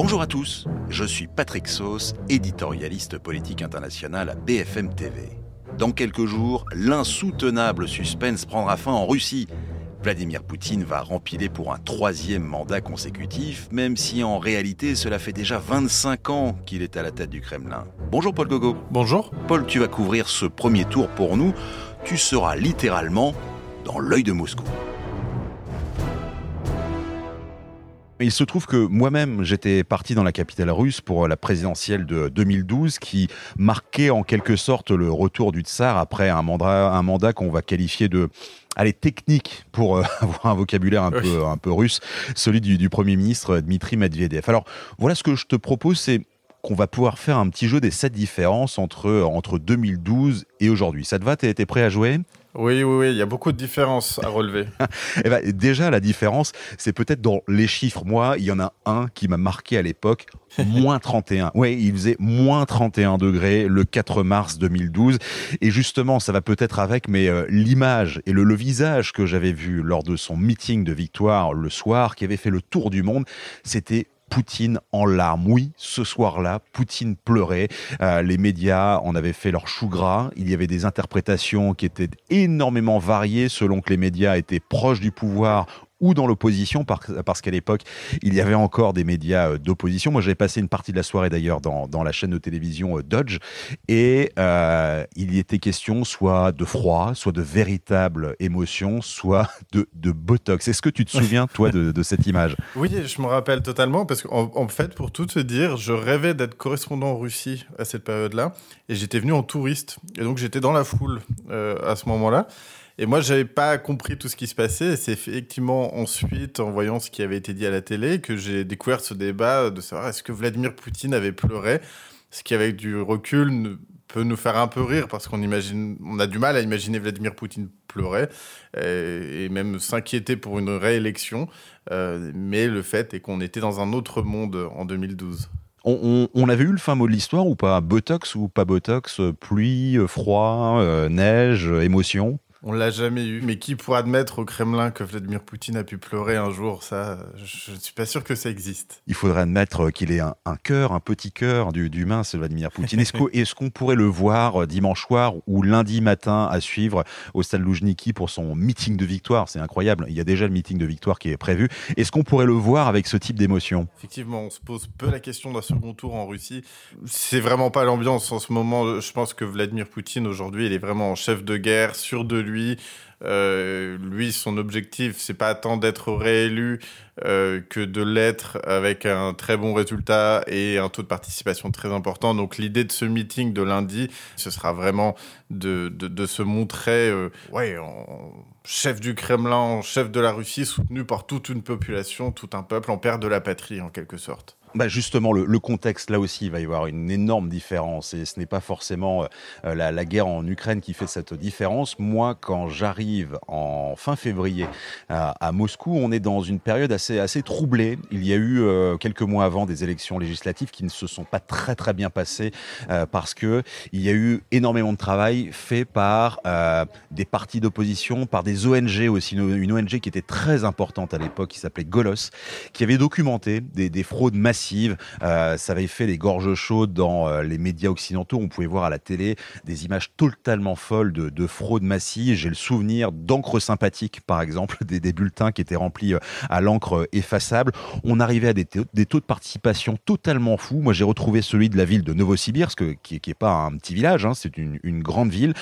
Bonjour à tous, je suis Patrick Sauce, éditorialiste politique international à BFM TV. Dans quelques jours, l'insoutenable suspense prendra fin en Russie. Vladimir Poutine va rempiler pour un 3e mandat consécutif, même si en réalité cela fait déjà 25 ans qu'il est à la tête du Kremlin. Bonjour Paul Gogo. Bonjour. Paul, tu vas couvrir ce premier tour pour nous. Tu seras littéralement dans l'œil de Moscou. Il se trouve que moi-même, j'étais parti dans la capitale russe pour la présidentielle de 2012 qui marquait en quelque sorte le retour du tsar après un mandat qu'on va qualifier de technique pour avoir un vocabulaire un peu russe, celui du Premier ministre Dmitri Medvedev. Alors voilà, ce que je te propose, c'est qu'on va pouvoir faire un petit jeu des 7 différences entre 2012 et aujourd'hui. Ça te va ? T'es prêt à jouer ? Oui, il y a beaucoup de différences à relever. Eh ben, déjà, la différence, c'est peut-être dans les chiffres. Moi, il y en a un qui m'a marqué à l'époque, moins 31. Oui, il faisait moins 31 degrés le 4 mars 2012. Et justement, ça va peut-être avec, mais l'image et le visage que j'avais vu lors de son meeting de victoire le soir, qui avait fait le tour du monde, c'était Poutine en larmes. Oui, ce soir-là, Poutine pleurait. Les médias en avaient fait leur chou gras. Il y avait des interprétations qui étaient énormément variées selon que les médias étaient proches du pouvoir ou dans l'opposition, parce qu'à l'époque, il y avait encore des médias d'opposition. Moi, j'avais passé une partie de la soirée d'ailleurs dans la chaîne de télévision Dodge, et il y était question soit de froid, soit de véritable émotion, soit de botox. Est-ce que tu te souviens, toi, de cette image ? Oui, je me rappelle totalement, parce qu'en fait, pour tout te dire, je rêvais d'être correspondant en Russie à cette période-là, et j'étais venu en touriste, et donc j'étais dans la foule à ce moment-là. Et moi, j'avais pas compris tout ce qui se passait. Et c'est effectivement ensuite, en voyant ce qui avait été dit à la télé, que j'ai découvert ce débat de savoir est-ce que Vladimir Poutine avait pleuré. Ce qui, avec du recul, peut nous faire un peu rire parce qu'on a du mal à imaginer Vladimir Poutine pleurer et même s'inquiéter pour une réélection. Mais le fait est qu'on était dans un autre monde en 2012. On avait eu le fin mot de l'histoire ou pas ? Botox ou pas Botox ? Pluie, froid, neige, émotion ? On l'a jamais eu. Mais qui pourra admettre au Kremlin que Vladimir Poutine a pu pleurer un jour ? Ça, je ne suis pas sûr que ça existe. Il faudrait admettre qu'il ait un cœur, un petit cœur d'humain, ce Vladimir Poutine. Est-ce qu'on pourrait le voir dimanche soir ou lundi matin à suivre au stade Loujniki pour son meeting de victoire ? C'est incroyable. Il y a déjà le meeting de victoire qui est prévu. Est-ce qu'on pourrait le voir avec ce type d'émotion ? Effectivement, on se pose peu la question d'un second tour en Russie. C'est vraiment pas l'ambiance en ce moment. Je pense que Vladimir Poutine, aujourd'hui, il est vraiment en chef de guerre, sûr de lui. Lui, son objectif, c'est pas tant d'être réélu que de l'être avec un très bon résultat et un taux de participation très important. Donc l'idée de ce meeting de lundi, ce sera vraiment de se montrer en chef du Kremlin, en chef de la Russie, soutenu par toute une population, tout un peuple, en père de la patrie en quelque sorte. Justement, le contexte, là aussi, il va y avoir une énorme différence. Et ce n'est pas forcément la guerre en Ukraine qui fait cette différence. Moi, quand j'arrive en fin février à Moscou, on est dans une période assez troublée. Il y a eu, quelques mois avant, des élections législatives qui ne se sont pas très, très bien passées parce qu'il y a eu énormément de travail fait par des partis d'opposition, par des ONG aussi. Une ONG qui était très importante à l'époque, qui s'appelait Golos, qui avait documenté des fraudes massives. Ça avait fait des gorges chaudes dans les médias occidentaux. On pouvait voir à la télé des images totalement folles de fraudes massives. J'ai le souvenir d'encre sympathique, par exemple, des bulletins qui étaient remplis à l'encre effaçable. On arrivait à des taux de participation totalement fous. Moi, j'ai retrouvé celui de la ville de Novosibirsk, qui est pas un petit village, hein, c'est une grande ville.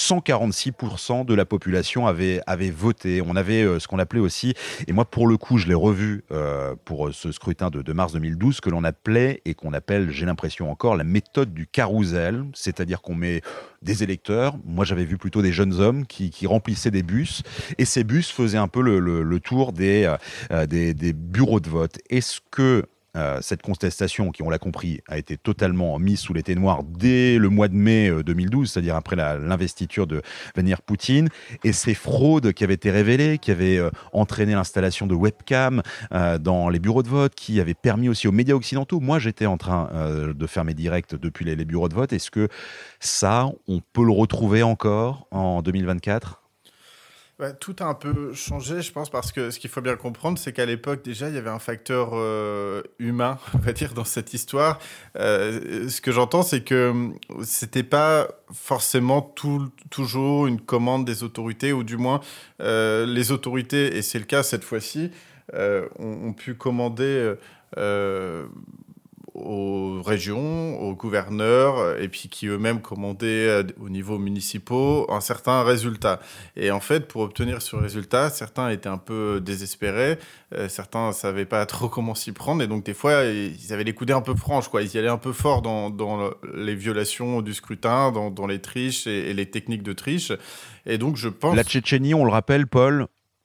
146% de la population avait voté. On avait ce qu'on appelait aussi, et moi, pour le coup, je l'ai revu pour ce scrutin de mars 2012, ce que l'on appelait et qu'on appelle, j'ai l'impression encore, la méthode du carrousel, c'est-à-dire qu'on met des électeurs. Moi, j'avais vu plutôt des jeunes hommes qui remplissaient des bus, et ces bus faisaient un peu le tour des bureaux de vote. Est-ce que cette contestation, qui on l'a compris, a été totalement mise sous les ténoirs dès le mois de mai 2012, c'est-à-dire après l'investiture de Vladimir Poutine, et ces fraudes qui avaient été révélées, qui avaient entraîné l'installation de webcams dans les bureaux de vote, qui avaient permis aussi aux médias occidentaux, moi j'étais en train de faire mes directs depuis les bureaux de vote, est-ce que ça, on peut le retrouver encore en 2024 ? Tout a un peu changé, je pense, parce que ce qu'il faut bien comprendre, c'est qu'à l'époque, déjà, il y avait un facteur humain, on va dire, dans cette histoire. Ce que j'entends, c'est que c'était pas forcément toujours une commande des autorités, ou du moins, les autorités, et c'est le cas cette fois-ci, ont pu commander aux régions, aux gouverneurs, et puis qui eux-mêmes commandaient au niveau municipal un certain résultat. Et en fait, pour obtenir ce résultat, certains étaient un peu désespérés, certains ne savaient pas trop comment s'y prendre, et donc des fois, ils avaient les coudées un peu franches, quoi. Ils y allaient un peu fort dans les violations du scrutin, dans les triches et les techniques de triche. Et donc, je pense... La Tchétchénie, on le rappelle, Paul,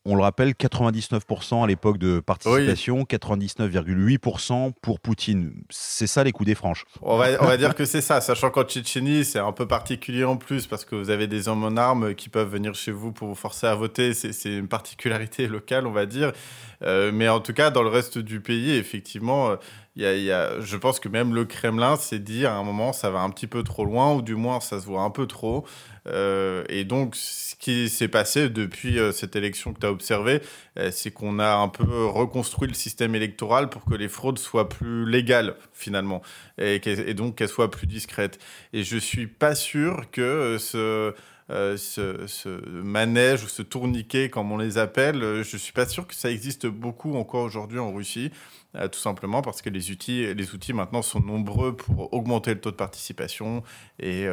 99% à l'époque de Oui, participation, 99,8% pour Poutine. C'est ça les coups des franches. on va dire que c'est ça, sachant qu'en Tchétchénie, c'est un peu particulier en plus, parce que vous avez des hommes en armes qui peuvent venir chez vous pour vous forcer à voter. C'est une particularité locale, on va dire. Mais en tout cas, dans le reste du pays, effectivement, je pense que même le Kremlin s'est dit à un moment, ça va un petit peu trop loin, ou du moins, ça se voit un peu trop. Et donc, ce qui s'est passé depuis cette élection que tu as observée, c'est qu'on a un peu reconstruit le système électoral pour que les fraudes soient plus légales, finalement, et donc qu'elles soient plus discrètes. Et je suis pas sûr que ce manège ou ce tourniquet, comme on les appelle, je suis pas sûr que ça existe beaucoup encore aujourd'hui en Russie, tout simplement parce que les outils maintenant sont nombreux pour augmenter le taux de participation et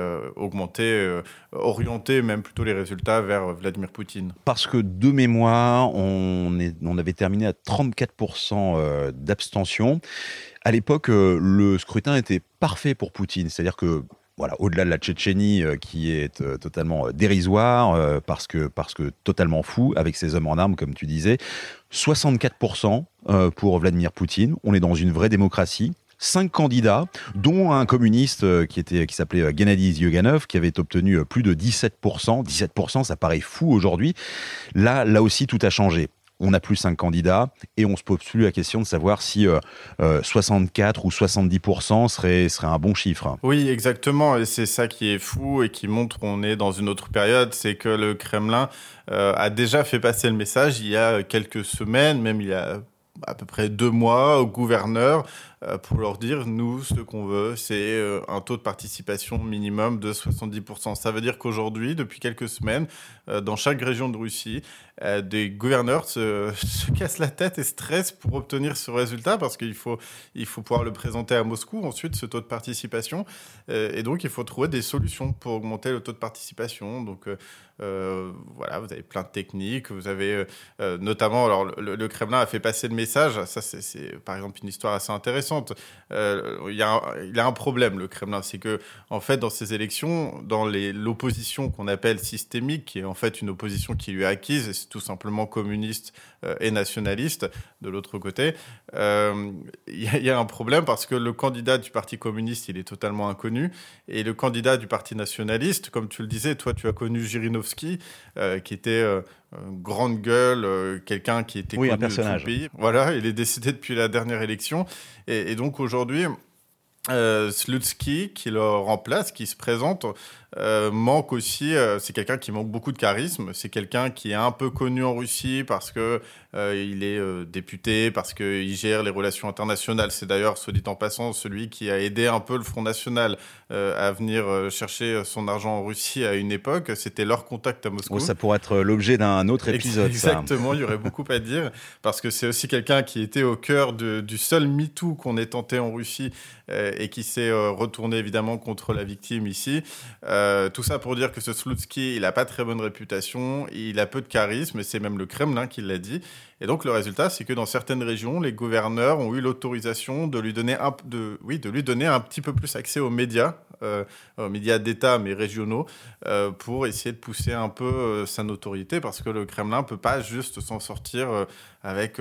orienter même plutôt les résultats vers Vladimir Poutine. Parce que de mémoire, on avait terminé à 34% d'abstention. À l'époque, le scrutin était parfait pour Poutine. C'est-à-dire que, voilà, au-delà de la Tchétchénie, qui est totalement dérisoire, parce que totalement fou, avec ses hommes en armes, comme tu disais, 64% pour Vladimir Poutine. On est dans une vraie démocratie. 5 candidats, dont un communiste qui s'appelait Gennady Zyuganov, qui avait obtenu plus de 17%. 17%, ça paraît fou aujourd'hui. Là aussi, tout a changé. On n'a plus 5 candidats et on se pose plus la question de savoir si 64 ou 70% serait un bon chiffre. Oui, exactement. Et c'est ça qui est fou et qui montre qu'on est dans une autre période. C'est que le Kremlin a déjà fait passer le message il y a quelques semaines, même il y a à peu près 2 mois, aux gouverneurs pour leur dire, nous, ce qu'on veut, c'est un taux de participation minimum de 70%. Ça veut dire qu'aujourd'hui, depuis quelques semaines, dans chaque région de Russie, des gouverneurs se cassent la tête et stressent pour obtenir ce résultat, parce qu'il faut pouvoir le présenter à Moscou, ensuite, ce taux de participation. Et donc, il faut trouver des solutions pour augmenter le taux de participation. Donc, voilà, vous avez plein de techniques. Vous avez notamment, alors le Kremlin a fait passer le message. Ça, c'est par exemple une histoire assez intéressante. Il y a un problème, le Kremlin, c'est que en fait, dans ces élections, dans l'opposition qu'on appelle systémique, qui est en fait une opposition qui lui est acquise, et c'est tout simplement communiste et nationaliste de l'autre côté, il y a un problème parce que le candidat du Parti communiste, il est totalement inconnu, et le candidat du Parti nationaliste, comme tu le disais, toi, tu as connu Zhirinovsky, qui était grande gueule, quelqu'un qui était Oui, un connu de tout le personnage. pays. Voilà, il est décédé depuis la dernière élection. Et donc aujourd'hui, Slutsky, qui le remplace, qui se présente, manque aussi. C'est quelqu'un qui manque beaucoup de charisme. C'est quelqu'un qui est un peu connu en Russie parce que il est député, parce qu'il gère les relations internationales. C'est d'ailleurs, soit dit en passant, celui qui a aidé un peu le Front National à venir chercher son argent en Russie à une époque. C'était leur contact à Moscou. Oh, ça pourrait être l'objet d'un autre épisode. Exactement, Ça. il y aurait beaucoup à dire, parce que c'est aussi quelqu'un qui était au cœur du seul MeToo qu'on ait tenté en Russie et qui s'est retourné évidemment contre la victime ici. Tout ça pour dire que ce Slutsky, il n'a pas très bonne réputation, il a peu de charisme, et c'est même le Kremlin qui l'a dit. Et donc le résultat, c'est que dans certaines régions, les gouverneurs ont eu l'autorisation de lui donner un petit peu plus accès aux médias d'État, mais régionaux, pour essayer de pousser un peu sa notoriété, parce que le Kremlin peut pas juste s'en sortir avec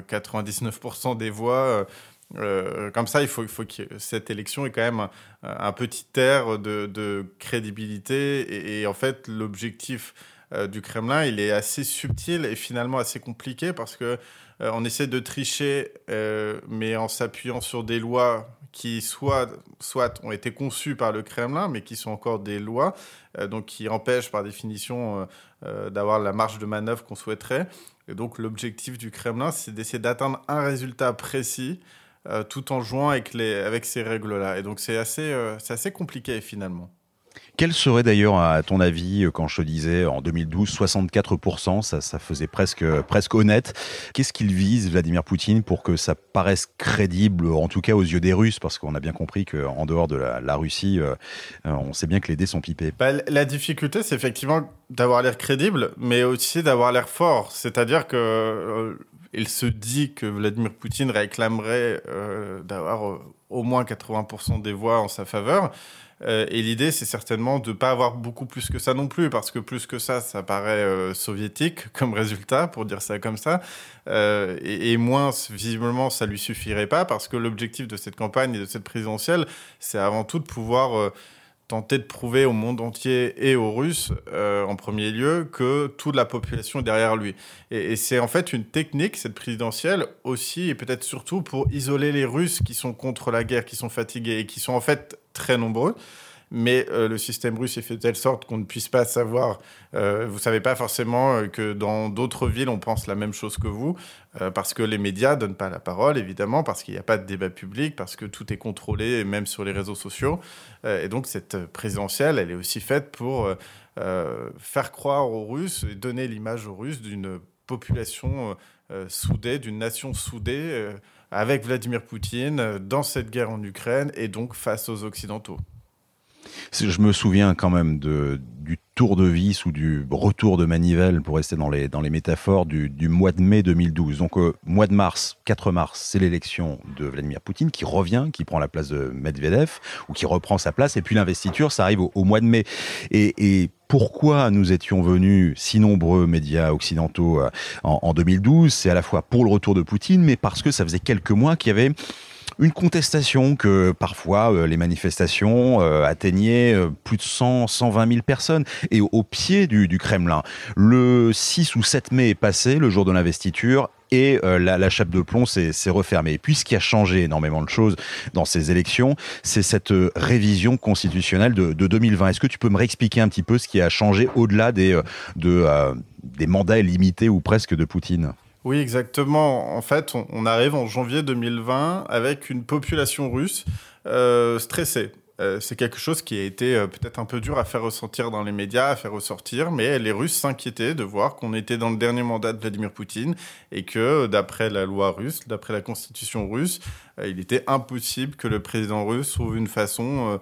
99% des voix. Comme ça, il faut que cette élection ait quand même un petit air de crédibilité. Et en fait, l'objectif du Kremlin, il est assez subtil et finalement assez compliqué, parce que on essaie de tricher, mais en s'appuyant sur des lois qui soit ont été conçues par le Kremlin, mais qui sont encore des lois, donc qui empêchent par définition d'avoir la marge de manœuvre qu'on souhaiterait. Et donc l'objectif du Kremlin, c'est d'essayer d'atteindre un résultat précis, tout en jouant avec ces règles-là. Et donc c'est assez compliqué finalement. Quel serait d'ailleurs, à ton avis, quand je te disais en 2012, 64%, ça faisait presque honnête. Qu'est-ce qu'il vise, Vladimir Poutine, pour que ça paraisse crédible, en tout cas aux yeux des Russes? Parce qu'on a bien compris qu'en dehors de la Russie, on sait bien que les dés sont pipés. La difficulté, c'est effectivement d'avoir l'air crédible, mais aussi d'avoir l'air fort. C'est-à-dire que il se dit que Vladimir Poutine réclamerait d'avoir au moins 80% des voix en sa faveur. Et l'idée, c'est certainement de ne pas avoir beaucoup plus que ça non plus, parce que plus que ça paraît soviétique comme résultat, pour dire ça comme ça. Et moins, visiblement, ça ne lui suffirait pas, parce que l'objectif de cette campagne et de cette présidentielle, c'est avant tout de pouvoir tenter de prouver au monde entier et aux Russes, en premier lieu, que toute la population est derrière lui. Et c'est en fait une technique, cette présidentielle, aussi, et peut-être surtout pour isoler les Russes qui sont contre la guerre, qui sont fatigués et qui sont en fait très nombreux. Mais le système russe est fait de telle sorte qu'on ne puisse pas savoir. Vous ne savez pas forcément que dans d'autres villes, on pense la même chose que vous, parce que les médias ne donnent pas la parole, évidemment, parce qu'il n'y a pas de débat public, parce que tout est contrôlé, même sur les réseaux sociaux. Et donc, cette présidentielle, elle est aussi faite pour faire croire aux Russes et donner l'image aux Russes d'une population soudée, d'une nation soudée, avec Vladimir Poutine, dans cette guerre en Ukraine, et donc face aux Occidentaux. Je me souviens quand même du tour de vis ou du retour de manivelle, pour rester dans les métaphores, du mois de mai 2012. Donc, mois de mars, 4 mars, c'est l'élection de Vladimir Poutine qui revient, qui prend la place de Medvedev, ou qui reprend sa place, et puis l'investiture, ça arrive au mois de mai. Et pourquoi nous étions venus, si nombreux médias occidentaux, en 2012? C'est à la fois pour le retour de Poutine, mais parce que ça faisait quelques mois qu'il y avait une contestation, que parfois les manifestations atteignaient plus de 120 000 personnes, et au pied du Kremlin. Le 6 ou 7 mai est passé, le jour de l'investiture, et la chape de plomb s'est refermée. Et puis ce qui a changé énormément de choses dans ces élections, c'est cette révision constitutionnelle de 2020. Est-ce que tu peux me réexpliquer un petit peu ce qui a changé au-delà des mandats illimités ou presque de Poutine ? Oui, exactement. En fait, on arrive en janvier 2020 avec une population russe stressée. C'est quelque chose qui a été peut-être un peu dur à faire ressentir dans les médias, à faire ressortir, mais les Russes s'inquiétaient de voir qu'on était dans le dernier mandat de Vladimir Poutine et que, d'après la loi russe, d'après la constitution russe, il était impossible que le président russe trouve une façon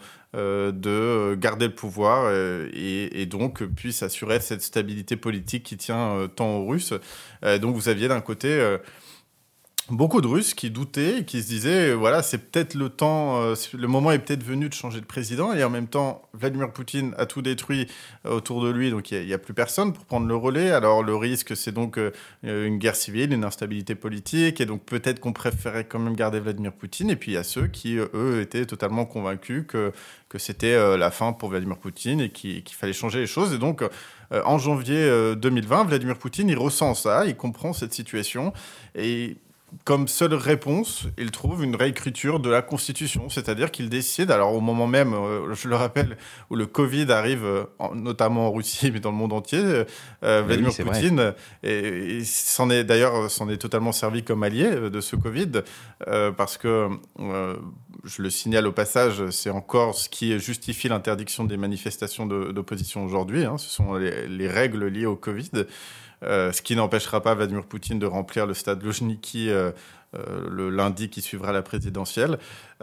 de garder le pouvoir et donc puisse assurer cette stabilité politique qui tient tant aux Russes. Donc vous aviez d'un côté beaucoup de Russes qui doutaient et qui se disaient voilà, c'est peut-être le temps, le moment est peut-être venu de changer de président, et en même temps Vladimir Poutine a tout détruit autour de lui, donc il y a plus personne pour prendre le relais. Alors le risque, c'est donc une guerre civile, une instabilité politique, et donc peut-être qu'on préférait quand même garder Vladimir Poutine. Et puis il y a ceux qui eux étaient totalement convaincus que c'était la fin pour Vladimir Poutine et qu'il fallait changer les choses. Et donc en janvier 2020, Vladimir Poutine, il ressent ça, il comprend cette situation, et comme seule réponse, il trouve une réécriture de la Constitution, c'est-à-dire qu'il décide, alors au moment même, je le rappelle, où le Covid arrive, notamment en Russie, mais dans le monde entier, Vladimir Poutine s'en est totalement servi comme allié de ce Covid, parce que, je le signale au passage, c'est encore ce qui justifie l'interdiction des manifestations d'opposition aujourd'hui, hein, ce sont les règles liées au Covid. Ce qui n'empêchera pas Vladimir Poutine de remplir le stade Loujniki le lundi qui suivra la présidentielle.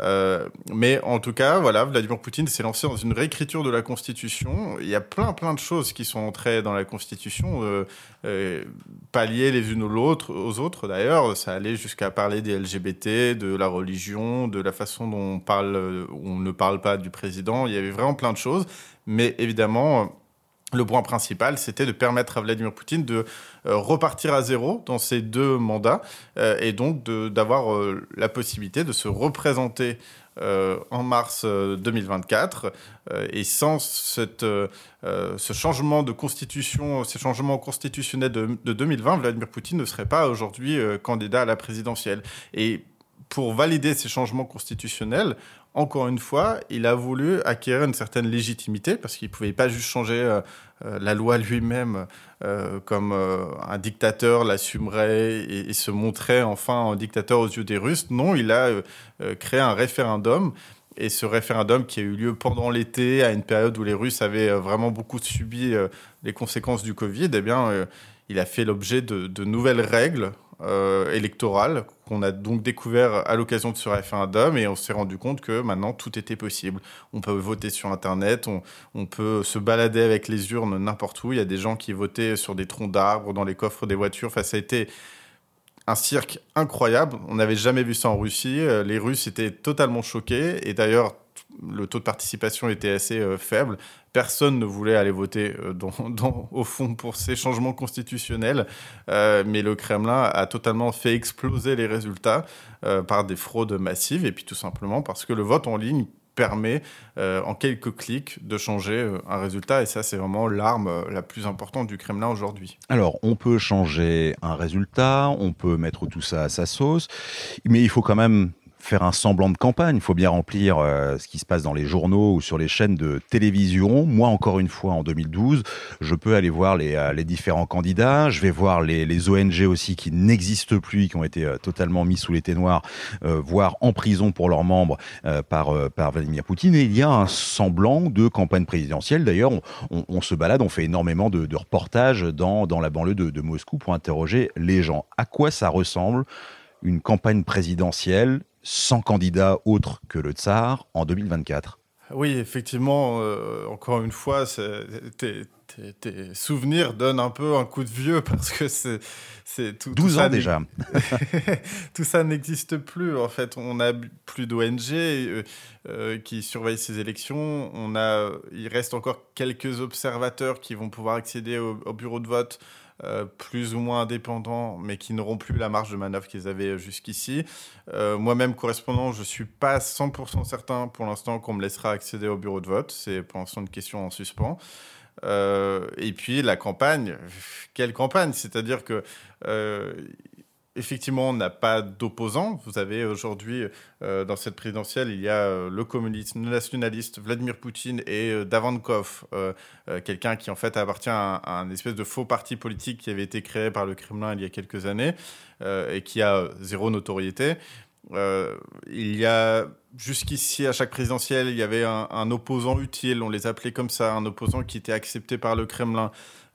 Mais en tout cas, voilà, Vladimir Poutine s'est lancé dans une réécriture de la Constitution. Il y a plein de choses qui sont entrées dans la Constitution, pas liées les unes aux autres d'ailleurs. Ça allait jusqu'à parler des LGBT, de la religion, de la façon dont on ne parle pas du président. Il y avait vraiment plein de choses. Mais évidemment, le point principal, c'était de permettre à Vladimir Poutine de repartir à zéro dans ses 2 mandats et donc d'avoir la possibilité de se représenter en mars 2024. Et sans ce changement de constitution, ces changements constitutionnels de 2020, Vladimir Poutine ne serait pas aujourd'hui candidat à la présidentielle. Et pour valider ces changements constitutionnels, encore une fois, il a voulu acquérir une certaine légitimité parce qu'il ne pouvait pas juste changer la loi lui-même comme un dictateur l'assumerait et se montrait enfin un dictateur aux yeux des Russes. Non, il a créé un référendum. Et ce référendum qui a eu lieu pendant l'été, à une période où les Russes avaient vraiment beaucoup subi les conséquences du Covid, eh bien, il a fait l'objet de nouvelles règles électorales qu'on a donc découvert à l'occasion de ce référendum, et on s'est rendu compte que maintenant tout était possible. On peut voter sur Internet, on peut se balader avec les urnes n'importe où. Il y a des gens qui votaient sur des troncs d'arbres, dans les coffres des voitures. Enfin, ça a été un cirque incroyable. On n'avait jamais vu ça en Russie. Les Russes étaient totalement choqués. Et d'ailleurs, le taux de participation était assez faible. Personne ne voulait aller voter au fond pour ces changements constitutionnels. Mais le Kremlin a totalement fait exploser les résultats par des fraudes massives. Et puis tout simplement parce que le vote en ligne permet en quelques clics de changer un résultat, et ça c'est vraiment l'arme la plus importante du Kremlin aujourd'hui. Alors, on peut changer un résultat, on peut mettre tout ça à sa sauce, mais il faut quand même faire un semblant de campagne. Il faut bien remplir ce qui se passe dans les journaux ou sur les chaînes de télévision. Moi, encore une fois, en 2012, je peux aller voir les différents candidats. Je vais voir les ONG aussi qui n'existent plus, qui ont été totalement mis sous les ténoirs, voire en prison pour leurs membres par Vladimir Poutine. Et il y a un semblant de campagne présidentielle. D'ailleurs, on se balade, on fait énormément de reportages dans la banlieue de Moscou pour interroger les gens. À quoi ça ressemble une campagne présidentielle sans candidat autre que le tsar en 2024? Oui, effectivement, encore une fois, tes souvenirs donnent un peu un coup de vieux parce que c'est tout, 12 ans déjà. Tout ça n'existe plus. En fait, on n'a plus d'ONG qui surveillent ces élections. Il reste encore quelques observateurs qui vont pouvoir accéder au bureau de vote, plus ou moins indépendants, mais qui n'auront plus la marge de manœuvre qu'ils avaient jusqu'ici. Moi-même, correspondant, je ne suis pas 100% certain pour l'instant qu'on me laissera accéder au bureau de vote. C'est pour l'instant une question en suspens. Et puis la campagne, quelle campagne? C'est-à-dire que effectivement, on n'a pas d'opposants. Vous avez aujourd'hui, dans cette présidentielle, il y a le communiste, le nationaliste Vladimir Poutine et Davankov, quelqu'un qui en fait appartient à un espèce de faux parti politique qui avait été créé par le Kremlin il y a quelques années et qui a zéro notoriété. Il y a jusqu'ici, à chaque présidentielle, il y avait un opposant utile, on les appelait comme ça, un opposant qui était accepté par le Kremlin.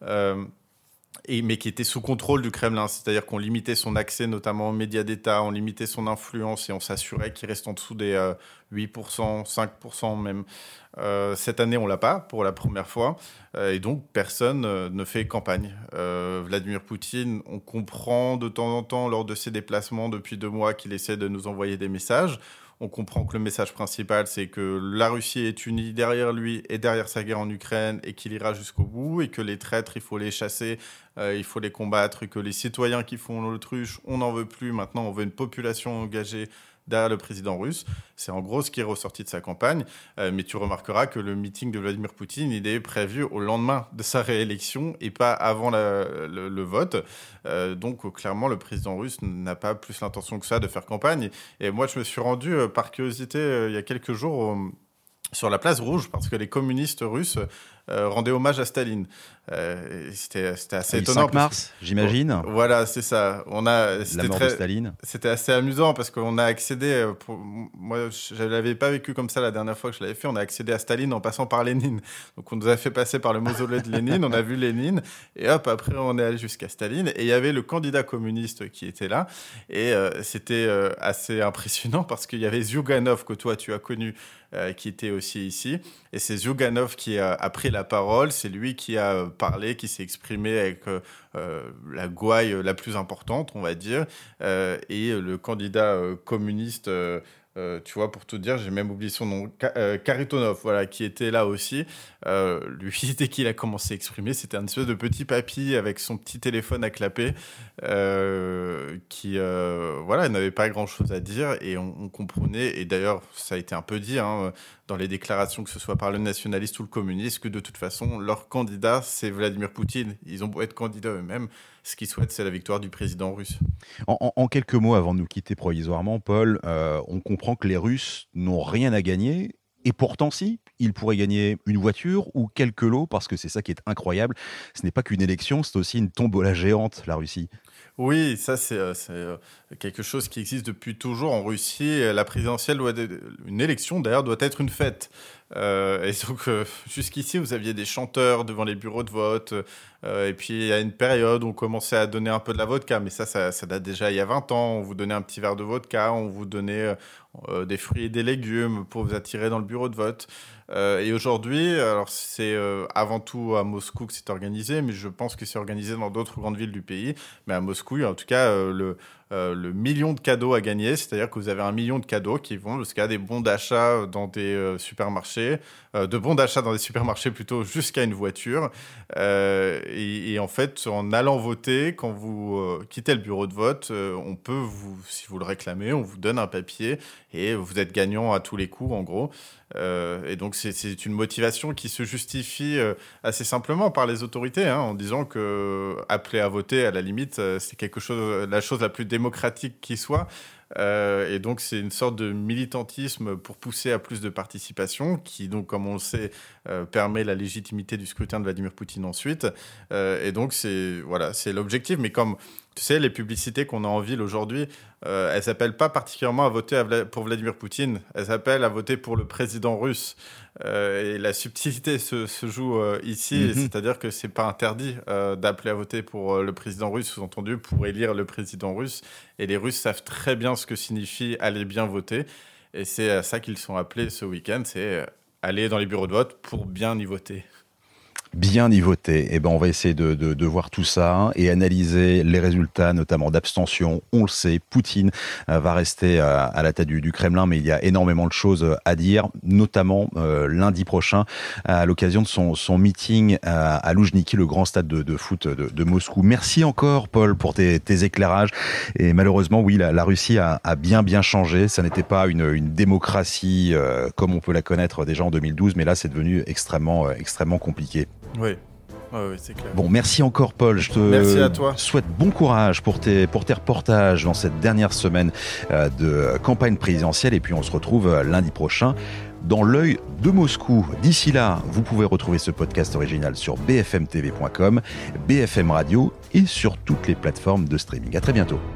Mais qui était sous contrôle du Kremlin, c'est-à-dire qu'on limitait son accès notamment aux médias d'État, on limitait son influence et on s'assurait qu'il reste en dessous des 8%, 5% même. Cette année, on ne l'a pas pour la première fois et donc personne ne fait campagne. Vladimir Poutine, on comprend de temps en temps lors de ses déplacements depuis 2 mois qu'il essaie de nous envoyer des messages. On comprend que le message principal, c'est que la Russie est unie derrière lui et derrière sa guerre en Ukraine et qu'il ira jusqu'au bout et que les traîtres, il faut les chasser, il faut les combattre et que les citoyens qui font l'autruche, on n'en veut plus. Maintenant, on veut une population engagée derrière le président russe. C'est en gros ce qui est ressorti de sa campagne. Mais tu remarqueras que le meeting de Vladimir Poutine, il est prévu au lendemain de sa réélection et pas avant le vote. Donc clairement, le président russe n'a pas plus l'intention que ça de faire campagne. Et moi, je me suis rendu par curiosité il y a quelques jours sur la place rouge parce que les communistes russes rendaient hommage à Staline. C'était assez étonnant. 5 mars, j'imagine. Voilà, c'est ça. La mort de Staline. C'était assez amusant parce qu'on a accédé. Moi, je ne l'avais pas vécu comme ça la dernière fois que je l'avais fait. On a accédé à Staline en passant par Lénine. Donc, on nous a fait passer par le mausolée de Lénine. On a vu Lénine. Et hop, après, on est allé jusqu'à Staline. Et il y avait le candidat communiste qui était là. Et c'était assez impressionnant parce qu'il y avait Zyuganov, que toi, tu as connu, qui était aussi ici. Et c'est Zyuganov qui a pris la parole. C'est lui qui a parlé, qui s'est exprimé avec la gouaille la plus importante, on va dire. Et le candidat communiste Tu vois, pour tout dire, j'ai même oublié son nom, Karitonov, voilà, qui était là aussi. Lui, dès qu'il a commencé à exprimer, c'était un espèce de petit papy avec son petit téléphone à clapper, qui, voilà, n'avait pas grand-chose à dire, et on comprenait, et d'ailleurs, ça a été un peu dit, hein, dans les déclarations, que ce soit par le nationaliste ou le communiste, que de toute façon, leur candidat, c'est Vladimir Poutine. Ils ont beau être candidats eux-mêmes, ce qu'ils souhaitent, c'est la victoire du président russe. En quelques mots, avant de nous quitter provisoirement, Paul, on comprend que les Russes n'ont rien à gagner. Et pourtant, si, ils pourraient gagner une voiture ou quelques lots, parce que c'est ça qui est incroyable. Ce n'est pas qu'une élection, c'est aussi une tombola géante, la Russie. Oui, ça c'est quelque chose qui existe depuis toujours en Russie. La présidentielle une élection d'ailleurs doit être une fête. Et donc jusqu'ici vous aviez des chanteurs devant les bureaux de vote. Et puis il y a une période où on commençait à donner un peu de la vodka, mais ça date déjà il y a 20 ans. On vous donnait un petit verre de vodka, on vous donnait des fruits et des légumes pour vous attirer dans le bureau de vote. Et aujourd'hui, alors c'est avant tout à Moscou que c'est organisé, mais je pense que c'est organisé dans d'autres grandes villes du pays. Mais à Moscou, en tout cas, le million de cadeaux à gagner, c'est-à-dire que vous avez 1 million de cadeaux qui vont jusqu'à des bons d'achat dans des supermarchés, de bons d'achat dans des supermarchés plutôt jusqu'à une voiture. Et en fait, en allant voter, quand vous quittez le bureau de vote, on peut si vous le réclamez, on vous donne un papier et vous êtes gagnant à tous les coups, en gros. Et donc c'est une motivation qui se justifie assez simplement par les autorités, hein, en disant que appeler à voter, à la limite, c'est la chose la plus démocratique qui soit. Et donc c'est une sorte de militantisme pour pousser à plus de participation, qui donc, comme on le sait, permet la légitimité du scrutin de Vladimir Poutine ensuite. Et donc c'est l'objectif. Mais comme tu sais, les publicités qu'on a en ville aujourd'hui, elles s'appellent pas particulièrement à voter pour Vladimir Poutine, elles s'appellent à voter pour le président russe. Et la subtilité se joue ici, c'est-à-dire que c'est pas interdit d'appeler à voter pour le président russe, sous-entendu pour élire le président russe. Et les Russes savent très bien ce que signifie aller bien voter. Et c'est à ça qu'ils sont appelés ce week-end, c'est aller dans les bureaux de vote pour bien y voter. Bien y voter. Eh ben, on va essayer de voir tout ça et analyser les résultats, notamment d'abstention. On le sait, Poutine va rester à la tête du Kremlin, mais il y a énormément de choses à dire, notamment lundi prochain, à l'occasion de son meeting à Loujniki, le grand stade de foot de Moscou. Merci encore, Paul, pour tes éclairages. Et malheureusement, oui, la Russie a bien changé. Ça n'était pas une démocratie comme on peut la connaître déjà en 2012, mais là, c'est devenu extrêmement compliqué. Oui, c'est clair. Bon, merci encore, Paul. Je Merci à toi. Souhaite bon courage pour tes reportages dans cette dernière semaine de campagne présidentielle. Et puis, on se retrouve lundi prochain dans l'œil de Moscou. D'ici là, vous pouvez retrouver ce podcast original sur bfmtv.com, BFM Radio et sur toutes les plateformes de streaming. À très bientôt.